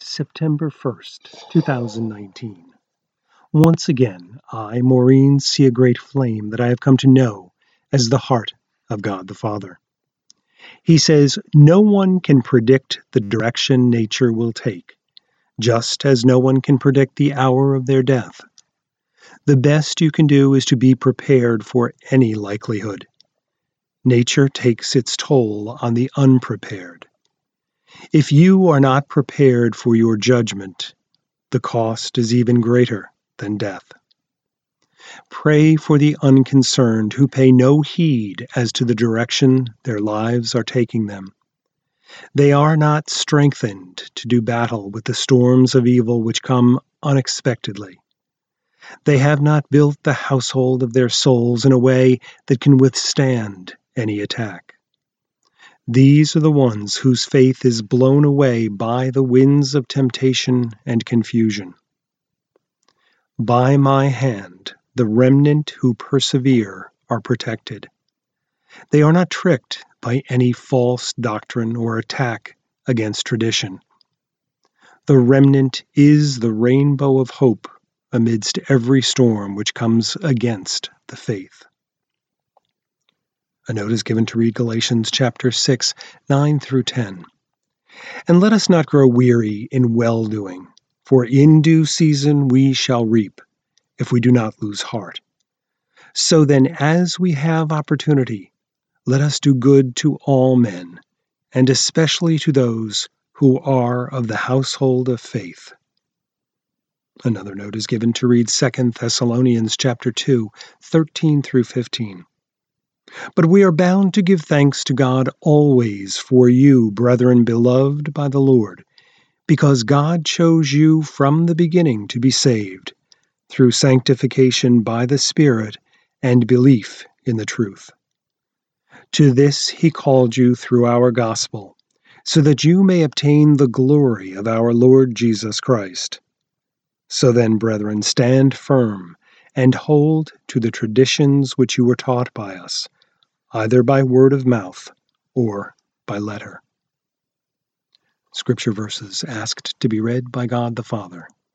September 1st, 2019. Once again, I, Maureen, see a great flame that I have come to know as the heart of God the Father. He says, no one can predict the direction nature will take, just as no one can predict the hour of their death. The best you can do is to be prepared for any likelihood. Nature takes its toll on the unprepared. If you are not prepared for your judgment, the cost is even greater than death. Pray for the unconcerned who pay no heed as to the direction their lives are taking them. They are not strengthened to do battle with the storms of evil which come unexpectedly. They have not built the household of their souls in a way that can withstand any attack. These are the ones whose faith is blown away by the winds of temptation and confusion. By my hand, the remnant who persevere are protected. They are not tricked by any false doctrine or attack against tradition. The remnant is the rainbow of hope amidst every storm which comes against the faith. A note is given to read Galatians chapter 6, 9 through 10. And let us not grow weary in well-doing, for in due season we shall reap, if we do not lose heart. So then, as we have opportunity, let us do good to all men, and especially to those who are of the household of faith. Another note is given to read 2 Thessalonians chapter 2, 13 through 15. But we are bound to give thanks to God always for you, brethren beloved by the Lord, because God chose you from the beginning to be saved, through sanctification by the Spirit and belief in the truth. To this he called you through our gospel, so that you may obtain the glory of our Lord Jesus Christ. So then, brethren, stand firm and hold to the traditions which you were taught by us, either by word of mouth or by letter. Scripture verses asked to be read by God the Father.